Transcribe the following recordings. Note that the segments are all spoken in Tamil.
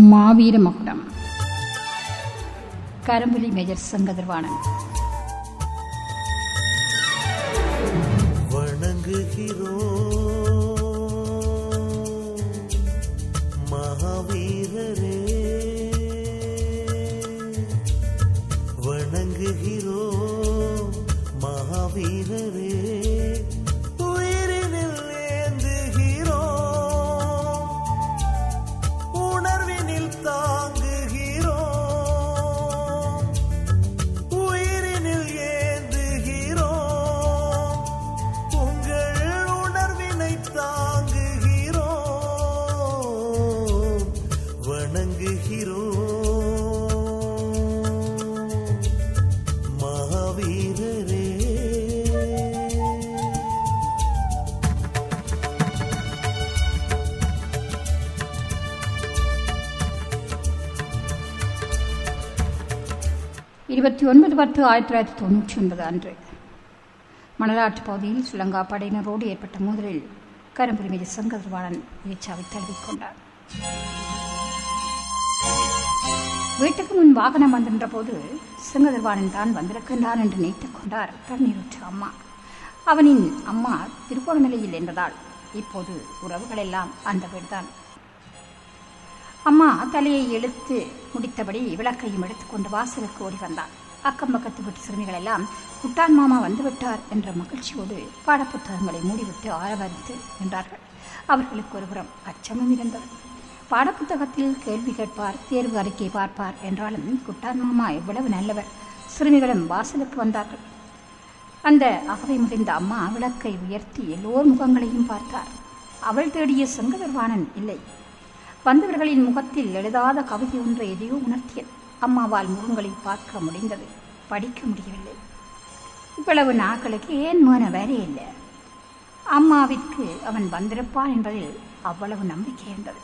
மாவீர மகுடம். கரும்புலி மேஜர் சங்கதர்வாணன். வணங்குகிறோம் மகாவீரரே, வணங்குகிறோம் மகாவீரரே, உயிரினில் ஏந்துகிறோம், உணர்வினில் தாங்குகிறோம், உயிரினில் ஏந்துகிறோம், உங்கள் உணர்வினை தாங்குகிறோம், வணங்குகிறோம் மகாவீரரே. 29/10/1999 அன்று மணலாற்று பகுதியில் ஸ்ரீலங்கா படையினரோடு ஏற்பட்ட மோதலில் கரும்புலி மேஜர் சங்கதர்வாணன் வீச்சாவை தழுவிக்கொண்டார். வீட்டுக்கு முன் வாகனம் வந்திருந்த போது சங்கதர்வாணன் தான் வந்திருக்கின்றான் என்று நினைத்துக் கொண்டார் தண்ணீருற்ற அம்மா. அவனின் அம்மா திருகோணமலையில் என்பதால் இப்போது உறவுகள் எல்லாம் அந்த வீடுதான். அம்மா தலையை இழுத்து முடித்தபடி விளக்கையும் எடுத்துக்கொண்டு வாசலுக்கு ஓடி வந்தார். அக்கம் பக்கத்து வீட்டு சிறுமிகள் எல்லாம் குட்டான் மாமா வந்துவிட்டார் என்ற மகிழ்ச்சியோடு பாடப்புத்தகங்களை மூடிவிட்டு ஆரவாரித்து நின்றார்கள். அவர்களுக்கு ஒருபுறம் அச்சமும் இருந்தது. பாடப்புத்தகத்தில் கேள்வி கேட்பார், தேர்வு அறிக்கை பார்ப்பார் என்றாலும் குட்டான் மாமா எவ்வளவு நல்லவர். சிறுமிகளும் வாசலுக்கு வந்தார்கள். அந்த அகவை முறிந்த அம்மா விளக்கை உயர்த்தி எல்லோர் முகங்களையும் பார்த்தார். அவள் தேடிய சங்கதர்வாணன் இல்லை. வந்தவர்களின் முகத்தில் எழுதாத கவிதை ஒன்று எதையோ உணர்த்தியது. அம்மாவால் முகங்களை பார்க்க முடிந்தது, படிக்க முடியவில்லை. இவ்வளவு நாட்களுக்கு ஏன் மோன வேறே இல்லை. அம்மாவிற்கு அவன் வந்திருப்பான் என்பதில் அவ்வளவு நம்பிக்கை இருந்தது.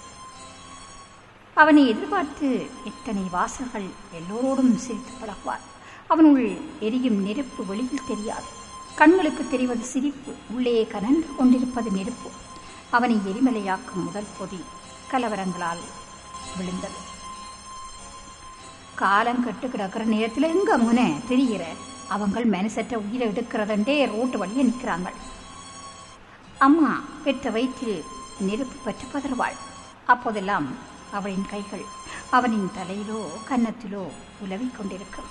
அவனை எதிர்பார்த்து எத்தனை வாசல்கள் எல்லோரோடும் சிரித்து பழகுவார். அவனுள் எரியும் நெருப்பு வெளியில் தெரியாது. கண்களுக்கு தெரிவது சிரிப்பு, உள்ளே கனன்று கொண்டிருப்பது நெருப்பு. அவனை எரிமலையாக்கும் முதல் பொதி கலவரங்களால் விழுந்தது. காலம் கெட்டு கிடக்கிற நேரத்தில் எங்க முன தெரிகிற அவங்கள் மனசற்ற உயிரை எடுக்கிறதே ரோட்டு வழியே நிற்கிறாங்க. அம்மா பெற்ற வயிற்றில் நெருப்பு பெற்று பதறுவாள். அப்போதெல்லாம் அவளின் கைகள் அவனின் தலையிலோ கன்னத்திலோ உலவிக் கொண்டிருக்கும்.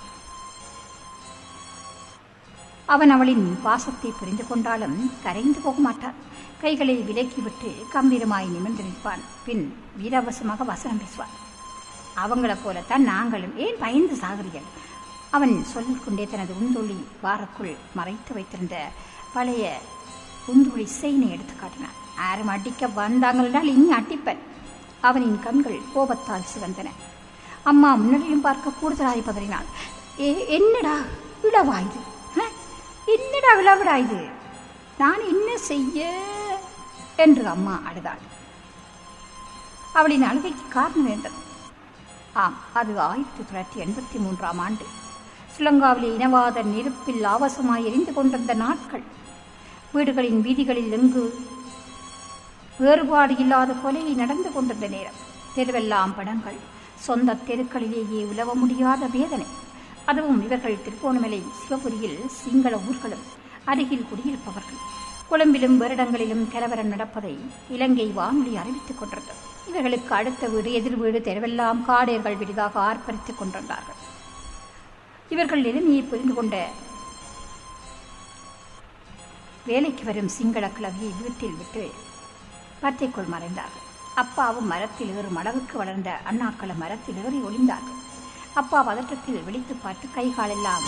அவன் அவளின் பாசத்தை புரிந்து கொண்டாலும் கரைந்து போக மாட்டான். கைகளை விலக்கிவிட்டு கம்பீரமாய் நிமிர்ந்து நிற்பான். பின் வீராவசமாக வசனம் பேசுவான். அவங்கள போலத்தான் நாங்களும், ஏன் பயந்து சாகிறீர்கள்? அவன் சொல்லிக்கொண்டே தனது உந்துளி வாரக்குள் மறைத்து வைத்திருந்த பழைய உந்துளி செயினை எடுத்து காட்டினான். யாரும் அடிக்க வந்தாங்களால் இனி அட்டிப்பன். அவனின் கண்கள் கோபத்தால் சிவந்தன. அம்மா முன்னரையும் பார்க்க கூடுதலாய் பதறினாள். என்னடா விழவா இது? என்னடா விழாவிடா இது? நான் என்ன செய்ய என்று அம்மா அழுதாள். அவளின் அழுகைக்கு காரணம் இருந்தது. ஆம், அது 1983 ஆண்டு ஸ்ரீலங்காவிலே இனவாத நெருப்பில் ஆவசமாய் எரிந்து கொண்டிருந்த நாட்கள். வீடுகளின் வீதிகளில் எங்கு வேறுபாடு இல்லாத கொலை நடந்து கொண்டிருந்த நேரம். தெருவெல்லாம் படங்கள், சொந்த தெருக்களிலேயே உலவ முடியாத வேதனை. அதுவும் இவர்கள் திருகோணமலை, சிவபுரியில் சிங்கள ஊர்களும் அருகில் குடியிருப்பவர்கள். கொழும்பிலும் வேறிடங்களிலும் கலவரம் நடப்பதை இலங்கை வானொலி அறிவித்துக் கொண்டிருந்தது. இவர்களுக்கு அடுத்த வீடு, எதிர் வீடு, தெருவெல்லாம் காடையர்கள் விரிதாக ஆர்ப்பரித்துக் கொண்டிருந்தார்கள். இவர்கள் நிலைமையை புரிந்து கொண்ட வேலைக்கு வரும் சிங்கள கிழவியை வீட்டில் விட்டு பத்தைக்குள் மறைந்தார்கள். அப்பாவும் மரத்தில் ஏறும் அளவுக்கு வளர்ந்த அண்ணாக்கள மரத்தில் ஏறி ஒளிந்தார்கள். அப்பா பதற்றத்தில் விழித்து பார்த்து கைகாலெல்லாம்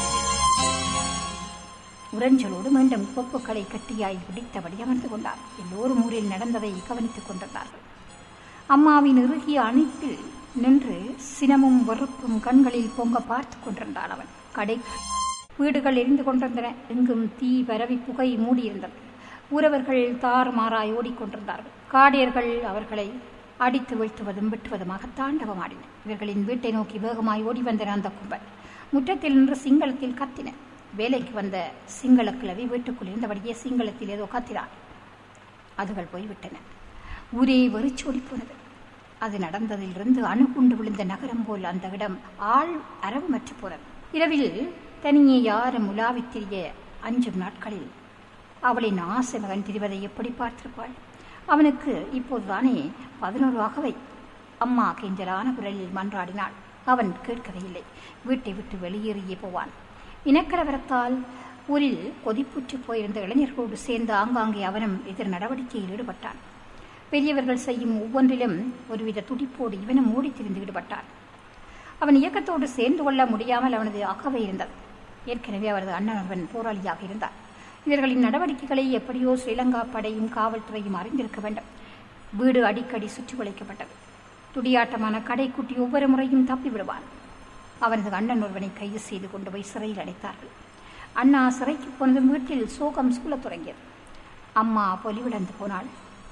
உரஞ்சலோடு மீண்டும் கோப்புக்களை கட்டியாய் பிடித்தபடி அமர்ந்து கொண்டார். எல்லோரும் ஊரில் நடந்ததை கவனித்துக் கொண்டிருந்தார்கள். அம்மாவின் இறுகிய அணைப்பில் நின்று சினமும் வெறுப்பும் கண்களில் பொங்க பார்த்து கொண்டிருந்தான் அவன். கடை வீடுகள் எரிந்து கொண்டிருந்தன. எங்கும் தீ பரவி புகை மூடியிருந்தது. ஊரவர்கள் தாறுமாறாய் ஓடிக்கொண்டிருந்தார்கள். காடியர்கள் அவர்களை அடித்து வீழ்த்துவதும் வெட்டுவதுமாக தாண்டவமாடின. இவர்களின் வீட்டை நோக்கி வேகமாய் ஓடி வந்தன அந்த கும்பல். முற்றத்தில் நின்று சிங்களத்தில் கத்தின. வேலைக்கு வந்த சிங்கள கிழவி வீட்டுக்குள் இருந்தபடியே சிங்களத்தில் ஏதோ கத்தினார். அதுகள் போய்விட்டன. ஊரே வெறிச்சோடி போனது. அது நடந்ததிலிருந்து அணுகுண்டு விழுந்த நகரம் போல் அந்த இடம் ஆள் அரவமற்று போனது. இரவில் தனியே யாரும் உலாவித் திரிய அஞ்சும் நாட்களில் அவளின் ஆசை மகன் திரிவதை எப்படி பார்த்திருப்பாள்? அவனுக்கு இப்போதுதானே 11 ஆகவை. அம்மா கெஞ்சலான குரலில் மன்றாடினாள். அவன் கேட்கவே இல்லை. வீட்டை விட்டு வெளியேறியே போவான். இனக்கலவரத்தால் ஊரில் கொதிப்புற்று போயிருந்த இளைஞர்களோடு சேர்ந்து ஆங்காங்கே அவனும் எதிர் நடவடிக்கையில் ஈடுபட்டான். பெரியவர்கள் செய்யும் ஒவ்வொன்றிலும் ஒருவித துடிப்போடு இவனும் ஓடித் திரிந்து ஈடுபட்டான். அவன் இயக்கத்தோடு சேர்ந்து கொள்ள முடியாமல் அவனது அகவை இருந்தது. ஏற்கனவே அவரது அண்ணன் ஒருவன் போராளியாக இருந்தார். இவர்களின் நடவடிக்கைகளை எப்படியோ ஸ்ரீலங்கா படையும் காவல்துறையும் அறிந்திருக்க வேண்டும். வீடு அடிக்கடி சுற்றி வளைக்கப்பட்டது. துடியாட்டமான கடைக்குட்டி ஒவ்வொரு முறையும் தப்பி விடுவான். அவனது அண்ணன் ஒருவனை கைது செய்து கொண்டு போய் சிறையில் அடைத்தார்கள். அண்ணா சிறைக்கு போனதும் வீட்டில் சோகம் சூழத் தொடங்கியது. அம்மா பொலிவிழந்து போனாள்.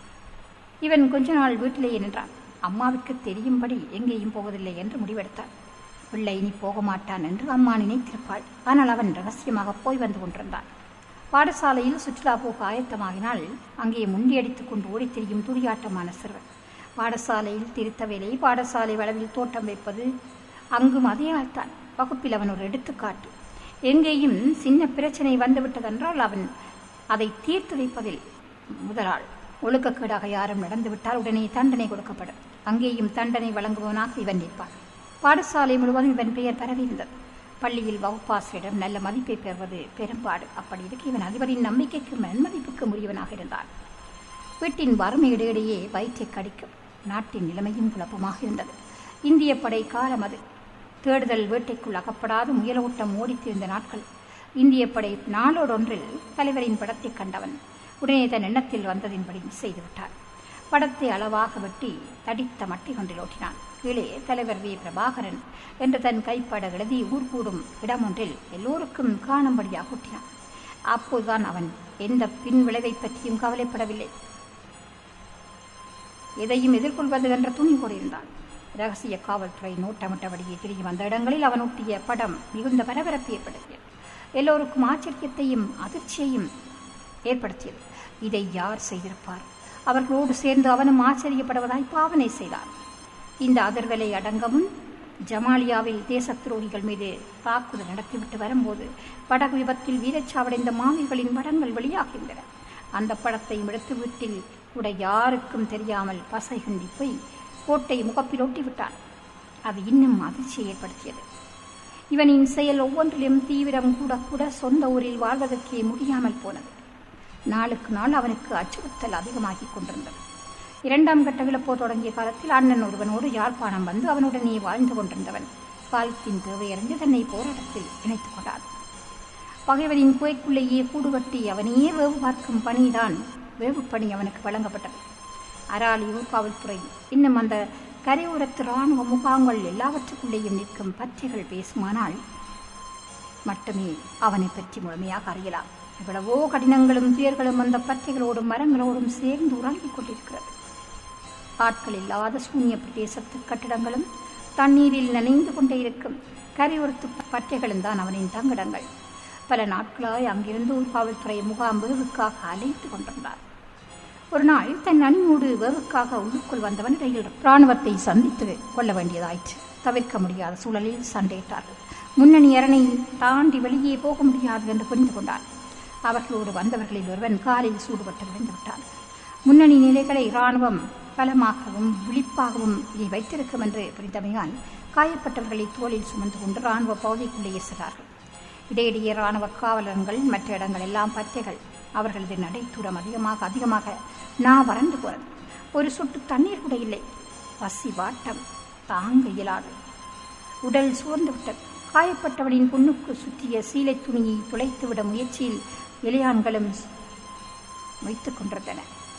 இவன் கொஞ்ச நாள் வீட்டிலேயே நின்றான். அம்மாவுக்கு தெரியும்படி எங்கேயும் போவதில்லை என்று முடிவெடுத்தான். பிள்ளை இனி போக மாட்டான் என்று அம்மா நினைத்திருப்பாள். ஆனால் அவன் ரகசியமாக போய் வந்து கொண்டிருந்தான். பாடசாலையில் சுற்றுலா போக ஆயத்தமாகினால் அங்கே முண்டியடித்துக் கொண்டு ஓடித் திரியும் துடியாட்டமான சிறுவன். பாடசாலையில் திருத்த வேலை, பாடசாலை வளவில் தோட்டம் வைப்பது, அங்கும் அதே ஆள்தான். வகுப்பில் அவன் ஒரு எடுத்துக்காட்டு. எங்கேயும் சின்ன பிரச்சனை வந்துவிட்டதென்றால் அவன் அதை தீர்த்து வைப்பதில் முதலாள். ஒழுக்கக்கேடாக யாரும் நடந்துவிட்டால் உடனே தண்டனை கொடுக்கப்படும். அங்கேயும் தண்டனை வழங்குவனாக இவன் நிற்பான். பாடசாலை முழுவதும் இவன் பெயர் பரவியிருந்தது. பள்ளியில் வகுப்பாசிரியரிடம் நல்ல மதிப்பை பெறுவது பெரும்பாடு. அப்படி இருக்க இவன் அதிபரின் நம்பிக்கைக்கு நன்மதிப்புக்கு உரியவனாக இருந்தான். வீட்டின் வறுமை இடையிடையே வயிற்றை கடிக்கும். நாட்டின் நிலைமையும் குழப்பமாக இருந்தது. இந்திய படை காலம் அது. தேடுதல் வேட்டைக்குள் அகப்படாது முயலோட்டம் ஓடித்திருந்த நாட்கள். இந்திய படை நாளோடொன்றில் தலைவரின் படத்தை கண்டவன் உடனே தன் எண்ணத்தில் வந்ததின்படி செய்துவிட்டான். படத்தை அளவாக வெட்டி தடித்த மட்டை கொண்டில் ஓட்டினான். கீழே தலைவர் வி. பிரபாகரன் என்று தன் கைப்பட எழுதி ஊர் கூடும் இடமொன்றில் எல்லோருக்கும் காணும்படியாக ஊட்டினான். அப்போதுதான் அவன் எந்த பின் விளைவை பற்றியும் கவலைப்படவில்லை. எதையும் எதிர்கொள்வது என்ற துணிவோடு இருந்தான். ரகசிய காவல்துறை நோட்டமிட்டபடியே திரும்பி வந்த இடங்களில் அவன் ஒட்டிய படம் மிகுந்த பரபரப்பு ஏற்படுத்தியது. எல்லோருக்கும் ஆச்சரியத்தையும் அதிர்ச்சியையும் ஏற்படுத்தியது. இதை யார் செய்திருப்பார்? அவர்களோடு சேர்ந்து அவனும் ஆச்சரியப்படுவதாய் பாவனை செய்தான். இந்த அதிர்வலை அடங்கவும் ஜமாலியாவில் தேச துரோகிகள் மீது தாக்குதல் நடத்திவிட்டு வரும்போது படகு விபத்தில் வீரச்சாவடைந்த மாவீரர்களின் படங்கள் வெளியாகின்றன. அந்த படத்தை எடுத்து வீட்டில் கூட யாருக்கும் தெரியாமல் பசை கிண்டி போய் கோட்டை முகப்பில் ஒட்டிவிட்டான். அது இன்னும் அதிர்ச்சியை ஏற்படுத்தியது. இவனின் செயல் ஒவ்வொன்றிலும் தீவிரம் கூட கூட சொந்த ஊரில் வாழ்வதற்கே முடியாமல் போனது. நாளுக்கு நாள் அவனுக்கு அச்சுறுத்தல் அதிகமாகிக் கொண்டிருந்தது. 2ஆம் கட்ட விழப்போர் தொடங்கிய காலத்தில் அண்ணன் ஒருவனோடு யாழ்ப்பாணம் வந்து அவனுடனே வாழ்ந்து கொண்டிருந்தவன் காலத்தின் தேவையறிந்து தன்னை போராட்டத்தில் இணைத்துக் கொண்டான். பகைவரின் குகைக்குள்ளேயே கூடுகட்டி அவனையே வேவு பார்க்கும் பணிதான் வேவு பணி அவனுக்கு வழங்கப்பட்டது. அராலியூர் காவல்துறை இன்னும் அந்த கரையோரத்து இராணுவ முகாம்கள் எல்லாவற்றுக்குள்ளேயும் நிற்கும் பற்றிகள் பேசுமானால் மட்டுமே அவனை பற்றி முழுமையாக அறியலாம். எவ்வளவோ கடினங்களும் துயர்களும் அந்த பற்றைகளோடும் மரங்களோடும் சேர்ந்து உறங்கிக் கொண்டிருக்கிறது. ஆட்கள் இல்லாத சூன்ய பிரதேசத்து கட்டிடங்களும் தண்ணீரில் நனைந்து கொண்டே இருக்கும் கரையோரத்து பற்றைகளும் தான் அவனின் தங்கிடங்கள். பல நாட்களாய் அங்கிருந்து ஒரு காவல்துறை முகாம் வேவுக்காக அலைத்து கொண்டிருந்தார். ஒரு நாள் தன் அணியோடு வேவுக்காக உள்ளுக்குள் வந்தவன் இடையில் இராணுவத்தை சந்தித்து கொள்ள வேண்டியதாயிற்று. தவிர்க்க முடியாத சூழலில் சண்டையிட்டார்கள். முன்னணி அரணை தாண்டி வெளியே போக முடியாது என்று புரிந்து கொண்டான். அவர்களோடு வந்தவர்களில் ஒருவன் காலில் சூடுபட்டு விழுந்து விட்டான். முன்னணி நிலைகளை இராணுவம் பலமாகவும் விழிப்பாகவும் இதை வைத்திருக்கும் என்று புரிந்தமையால் காயப்பட்டவர்களை தோளில் சுமந்து கொண்டு இராணுவ பகுதிக்குள்ளேயே சென்றார்கள். இடையிடையே இராணுவ காவலர்கள் மற்ற இடங்கள் எல்லாம் பற்றைகள். அவர்களது நடைத்தூரம் அதிகமாக நான் வறண்டு போனது. ஒரு சொட்டு தண்ணீர் கூட இல்லை. பசி வாட்டம் தாங்க இயலாது. உடல் சோர்ந்து விட்டது. காயப்பட்டவனின் பொண்ணுக்கு சுற்றிய சீலை துணியை துளைத்துவிட முயற்சியில் இளையான்களும் வைத்துக் கொண்டிருந்தன.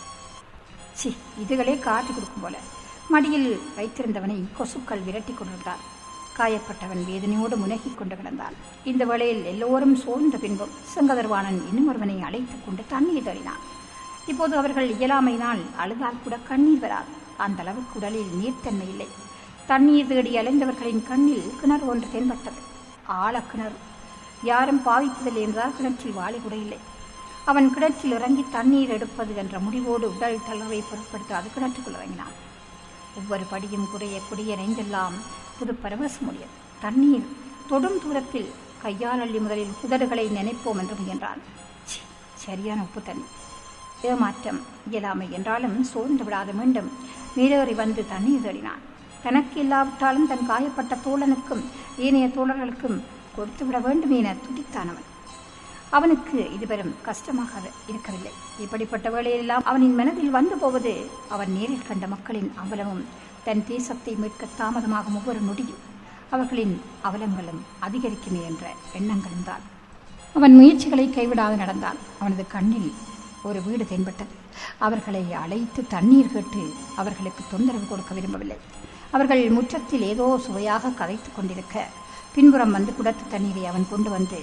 இதுகளே காட்டி கொடுக்கும் போல. மடியில் வைத்திருந்தவனை கொசுக்கள் விரட்டி கொண்டிருந்தார். காயப்பட்டவன் வேதனையோடு முனகிக் கொண்டு கிடந்தான். இந்த வேளையில் எல்லோரும் சோர்ந்த பின்பும் செங்கதர்வாணன் இன்னும் ஒருவனை அழைத்துக் கொண்டு தண்ணீர் தள்ளினான். இப்போது அவர்கள் இயலாமையினால் அழுதால் கூட கண்ணீர் வராது. அந்த அளவுக்கு உடலில் நீர்த்தன்மை இல்லை. தண்ணீர் தேடி அலைந்தவர்களின் கண்ணில் கிணறு ஒன்று தென்பட்டது. ஆழக்கிணறு. யாரும் பாவிப்பதில்லை என்றால் கிணற்றில் வாளி கூட இல்லை. அவன் கிணற்றில் இறங்கி தண்ணீர் எடுப்பது என்ற முடிவோடு உடல் தளர்வை பொருட்படுத்த அது கிணற்றுக்குள் இறங்கினான். ஒவ்வொரு படியும் குறைய குடிய நெஞ்செல்லாம் புது பரவசம் முடியது. தண்ணீர் தொடும் தூரத்தில் கையால் அள்ளி முதலில் உதடுகளை நினைப்போம் என்று முயன்றான். சரியான உப்பு தண்ணி. ஏமாற்றம் இயலாமை என்றாலும் சோர்ந்து விடாத மீண்டும் நீரேறி வந்து தண்ணீர் தேடினான். தனக்கு இல்லாவிட்டாலும் தன் காயப்பட்ட தோழனுக்கும் ஏனைய தோழர்களுக்கும் கொடுத்துவிட வேண்டும் என துடித்தான் அவன். அவனுக்கு இதுவரும் கஷ்டமாக இருக்கவில்லை. இப்படிப்பட்ட வேளையெல்லாம் அவனின் மனதில் வந்து போவது அவன் நேரில் கண்ட மக்களின் அவலமும் தன் தேசத்தை மீட்க தாமதமாகும் ஒவ்வொரு நொடியும் அவர்களின் அவலங்களும் அதிகரிக்குமே என்ற எண்ணங்களும் தான். அவன் முயற்சிகளை கைவிடாது நடந்தான். அவனது கண்ணில் ஒரு வீடு தென்பட்டது. அவர்களை அழைத்து தண்ணீர் கேட்டு அவர்களுக்கு தொந்தரவு கொடுக்க விரும்பவில்லை. அவர்கள் முற்றத்தில் ஏதோ சுவையாக கதைத்துக் கொண்டிருக்க பின்புறம் வந்து குடத்து தண்ணீரை அவன் கொண்டு வந்து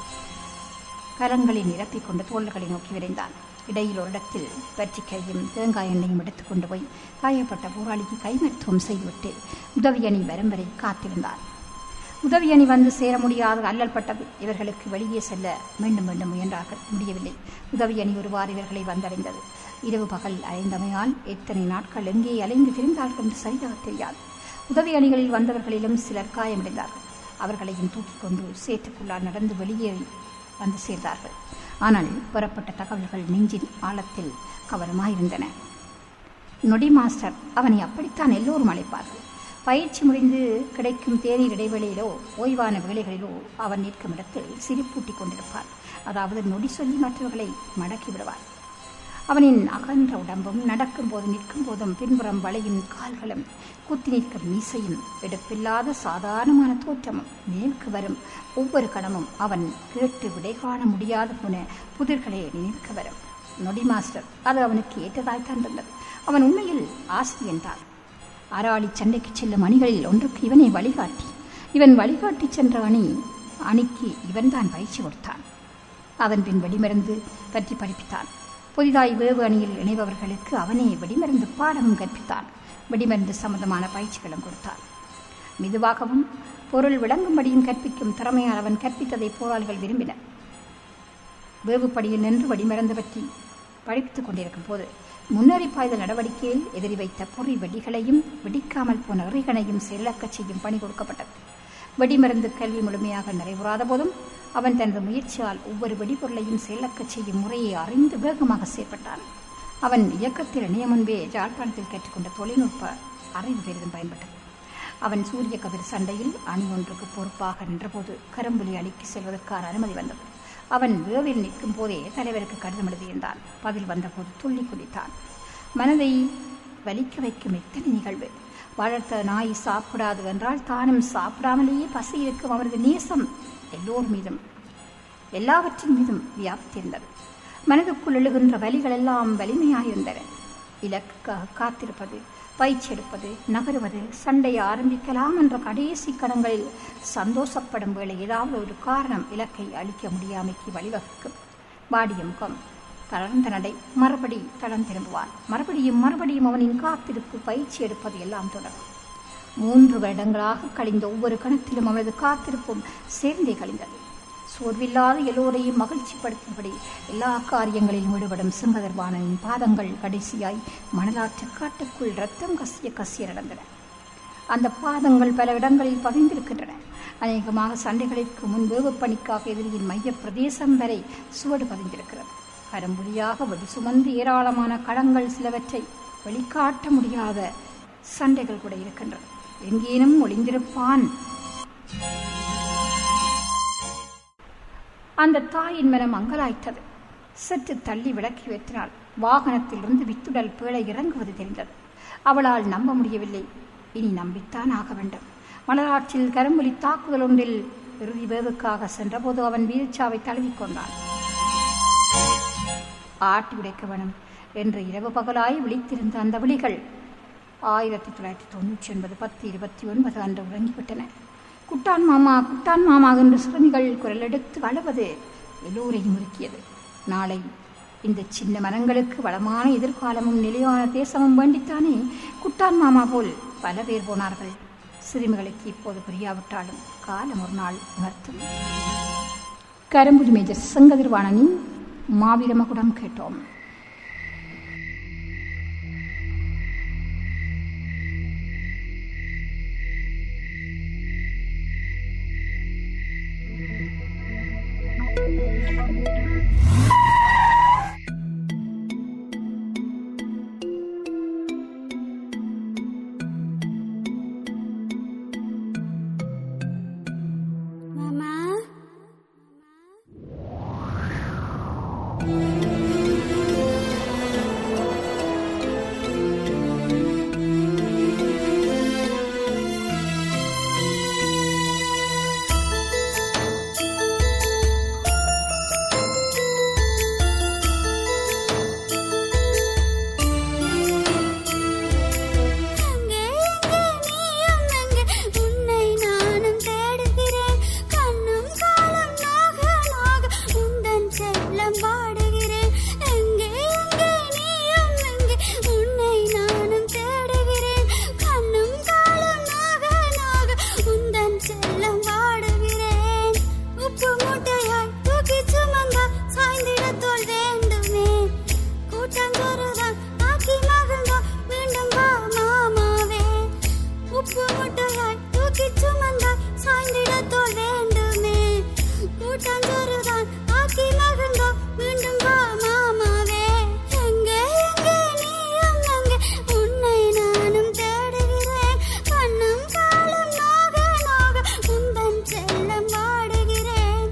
கலங்களை நிரப்பிக் கொண்டு தோள்களை நோக்கி விரைந்தான். இடையில் ஒரு இடத்தில் பற்றிக்கையும் தேங்காய் எண்ணெயும் எடுத்துக் கொண்டு போய் காயப்பட்ட போராளிக்கு கை மருத்துவம் செய்துவிட்டு உதவி அணி வரும் வரை காத்திருந்தார். உதவி அணி வந்து சேர முடியாத அல்லல்பட்டது. இவர்களுக்கு வெளியே செல்ல மீண்டும் மீண்டும் முயன்றார்கள். முடியவில்லை. உதவி அணி ஒருவாறு இவர்களை வந்தடைந்தது. இரவு பகல் அலைந்தமையால் எத்தனை நாட்கள் எங்கே அலைந்து திரிந்தார்கள் என்று சரியாக தெரியாது. உதவி அணிகளில் வந்தவர்களிலும் சிலர் காயமடைந்தார்கள். அவர்களையும் தூக்கிக் கொண்டு சேற்றுக்குள்ளால் நடந்து வெளியேறி வந்து சேர்ந்தார்கள். ஆனால் பெறப்பட்ட தகவல்கள் நெஞ்சின் ஆழத்தில் கவனமாயிருந்தன. நொடி மாஸ்டர் அவனை அப்படித்தான் எல்லோரும் அழைப்பார்கள். பயிற்சி முடிந்து கிடைக்கும் தேநீர் இடைவெளியிலோ ஓய்வான வேளைகளிலோ அவன் நிற்கும் இடத்தில் சிரிப்பூட்டி கொண்டிருப்பான். அதாவது நொடி சொல்லி மற்றவர்களை மடக்கி விடுவான். அவனின் அகன்ற உடம்பும் நடக்கும் போது நிற்கும் போதும் பின்புறம் வளையும் கால்களும் குத்தி நிற்கும் மீசையும் எடுப்பில்லாத சாதாரணமான தோற்றமும் நினைவுக்கு வரும் ஒவ்வொரு கணமும் அவன் கேட்டு விடை காண முடியாது போன புதிர்களே நினைவுக்கு வரும். நொடி மாஸ்டர் அது அவனுக்கு ஏற்றதாய்த்தான் இருந்தது. அவன் உண்மையில் ஆசிரியன் தான். அராளி சண்டைக்கு செல்லும் அணிகளில் ஒன்றுக்கு இவனை வழிகாட்டி இவன் வழிகாட்டி சென்ற அணிக்கு இவன்தான் பயிற்சி கொடுத்தான். அதன் பின் வெடிமருந்து பற்றி படிப்பித்தான். புதிதாய் வேவு அணியில் இணைபவர்களுக்கு அவனே வெடிமருந்து பாடமும் கற்பித்தான். வெடிமருந்து சம்பந்தமான பயிற்சிகளும் கொடுத்தான். மெதுவாகவும் பொருள் விளங்கும்படியும் கற்பிக்கும் திறமையால் அவன் கற்பித்ததை போராளிகள் விரும்பினர். வேவுப்படியில் நின்று வெடிமருந்து பற்றி படித்துக் கொண்டிருக்கும் போது முன்னறி பாய்தல் நடவடிக்கையில் எதிரி வைத்த பொறி வெடிகளையும் வெடிக்காமல் போன எறிகளையும் செயலக்கச் செய்யும் பணி கொடுக்கப்பட்டது. வெடிமருந்து கல்வி முழுமையாக நிறைவுறாத போதும் அவன் தனது முயற்சியால் ஒவ்வொரு வெடிபொருளையும் செயலக்கச் செய்யும் முறையை அறிந்து வேகமாக செயற்பட்டான். அவன் இயக்கத்தில் இணைய முன்பே ஜாழ்ப்பாணத்தில் கற்றுக்கொண்ட தொழில்நுட்ப அறிவு பெரிதும் பயன்பட்டது. அவன் சூரிய கதிர் சண்டையில் அணி ஒன்றுக்கு பொறுப்பாக நின்றபோது கரும்புலி அணிக்கு செல்வதற்கான அனுமதி வந்தது. அவன் வேவில் நிற்கும் போதே தலைவருக்கு கடிதம் எழுதியிருந்தான். பதில் வந்தபோது துள்ளி குதித்தான். மனதை வலிக்க வைக்கும் எத்தனை நிகழ்வு! வளர்த்த நாய் சாப்பிடாது என்றால் தானும் சாப்பிடாமலேயே பசி இருக்கும் அவரது நேசம் எல்லோர் மீதும் எல்லாவற்றின் மீதும் வியாபித்திருந்தது. மனதுக்குள் எழுகின்ற வலிகள் எல்லாம் வலிமையாயிருந்தன. இலக்குக்காக காத்திருப்பது, பயிற்சி எடுப்பது, நகருவது, சண்டையை ஆரம்பிக்கலாம் என்ற கடைசி கணங்களில் சந்தோஷப்படும் வேளை ஏதாவது ஒரு காரணம் இலக்கை அளிக்க முடியாமைக்கு வழிவகுக்கும். வாடிய முகம், தளர்ந்த நடை, மறுபடி தளம் திரும்புவான். மறுபடியும் அவனின் காத்திருப்பு, பயிற்சி எடுப்பது எல்லாம் தொடரும். 3 வருடங்களாக கழிந்த ஒவ்வொரு கணத்திலும் அவனது காத்திருப்பும் சேர்ந்தே கழிந்தது. சோர்வில்லாத எல்லோரையும் மகிழ்ச்சிப்படுத்தும்படி எல்லா காரியங்களிலும் ஈடுபடும் சிங்கதர்பாணனின் பாதங்கள் கடைசியாய் மணலாற்று காட்டுக்குள் ரத்தம் கசிய நடந்தன. அந்த பாதங்கள் பல இடங்களில் பதிந்திருக்கின்றன. அநேகமாக சண்டைகளிற்கு முன் வேவுப்பணிக்காக எதிரியின் மைய பிரதேசம் வரை சுவடு பதிந்திருக்கிறது. கரும்புலியாக வெடி சுமந்து ஏராளமான களங்கள், சிலவற்றை வெளிக்காட்ட முடியாத சண்டைகள் கூட இருக்கின்றன. எங்கேனும் ஒளிந்திருப்பான். அந்த தாயின் மனம் அங்கலாய்த்தது. சற்று தள்ளி விளக்கி வைத்தினாள். வாகனத்திலிருந்து வித்துடல் பேழை இறங்குவது தெரிந்தது. அவளால் நம்ப முடியவில்லை. இனி நம்பித்தான் ஆக வேண்டும். மலராற்றில் கரும்புலி தாக்குதல் ஒன்றில் இறுதி வேவுக்காக சென்றபோது அவன் வீரச்சாவை தழுவிக்கொண்டான். ஆட்டி உடைக்க வேணும் என்று இரவு பகலாய் விழித்திருந்த அந்த விழிகள் 1999 10/29 அன்று உறங்கிவிட்டன. குட்டான் மாமா என்று சிறுமிகள் குரல் எடுத்து அழுவது எல்லோரையும் முறுக்கியது. நாளை இந்த சின்ன மரங்களுக்கு வளமான எதிர்காலமும் நிலையான தேசமும் வேண்டித்தானே குட்டான் மாமா போல் பல பேர் போனார்கள். சிறுமிகளுக்கு இப்போது புரியாவிட்டாலும் காலம் ஒரு நாள் உணர்த்தும். கரும்புலி மேஜர் செங்கதிர்வாணனின் மாவீர மகுடம் கேட்டோம். முட்டையாய் தூக்கி சுமந்தாய் சாய்ந்திட தோல் வேண்டுமே கூட்டாஞ்சோறுதான் ஆக்கி மகிழ்ந்தோ மீண்டும் வா மாமாவே எங்கே எங்கே நீயும் அங்கே உன்னை நானும் தேடுகிறேன் கண்ணும் காலும் நோக நோக உந்தன் செல்லம் வாடுகிறேன்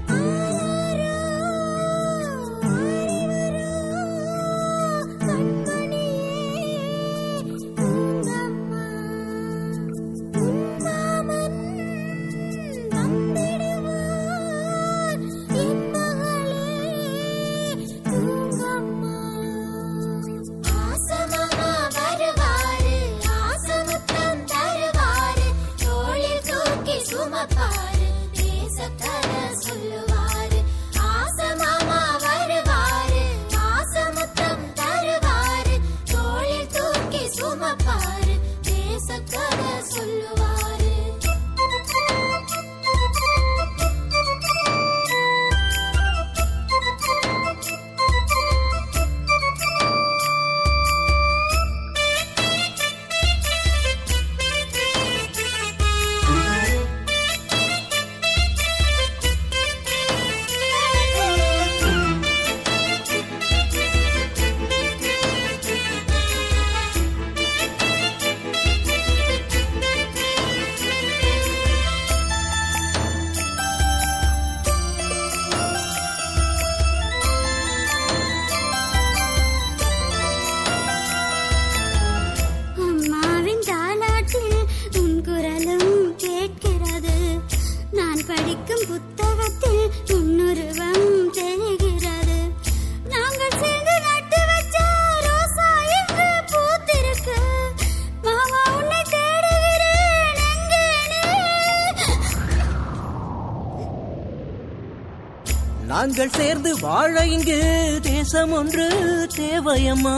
நாங்கள் சேர்ந்து வாழ இங்கு தேசம் ஒன்று தேவையம்மா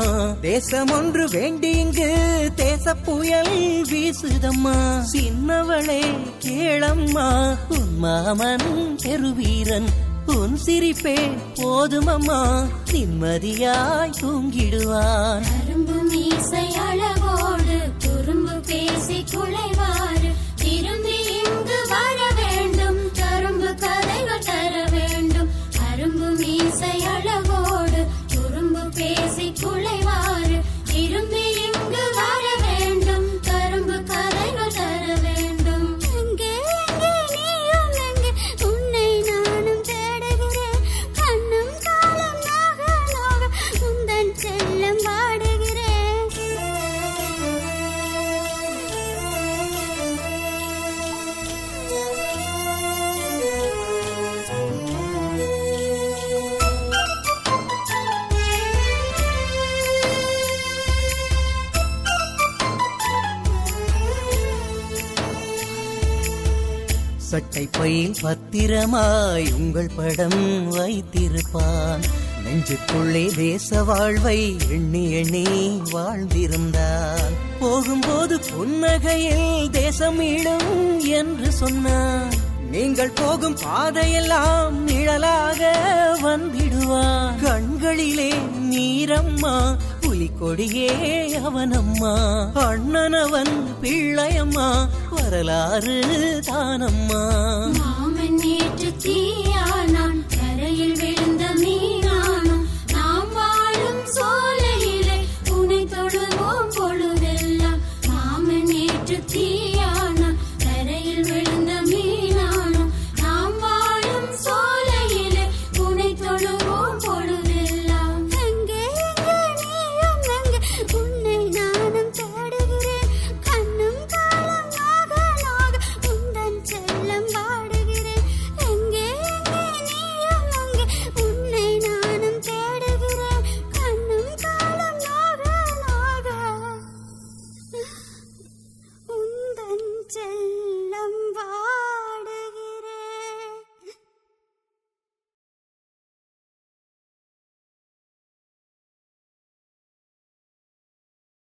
தேசம் ஒன்று வேண்டி இங்கு தேச புயல் வீசுதம்மா சின்னவளே கேளம்மா உன் மாமன் பெருவீரன் உன் சிரிப்பே போதுமம்மா நிம்மதியாய் தூங்கிடுவான் கரும்பு மீசை அழகோடு குறும்பு பேசி குலைவாறு திரும்பி இங்கு வர வேண்டும் கரும்பு கதைகள் தர வேண்டும் கரும்பு மீசை அழகோடு குறும்பு பேசி குலைவாறு திரும்பி இங்கு வர வேண்டும் கரும்பு கதைகள் தர வேண்டும் எங்கே எங்கே நீயும் எங்கே உன்னை நானும் தேடுகிறேன் கண்ணும் காலம் நோக நோக உந்தன் செல்லம் வாடுகிறேன் சட்டை பையில் பத்திரமாய் உங்கள் படம் வைத்திருப்பான் நெஞ்சுக்குள்ளே தேச வாழ்வை எண்ணி எண்ணி வாழ்ந்திருந்தான் போகும்போது புன்னகையில் தேசம் மீளும் என்று சொன்னான் நீங்கள் போகும் பாதையெல்லாம் நிழலாக வந்திடுவான் கண்களிலே நீரம்மா புலிக்கொடியே அவனம்மா அண்ணனவன் பிள்ளையம்மா வரலாறு தானம்மா மாமன் நேற்று தீயா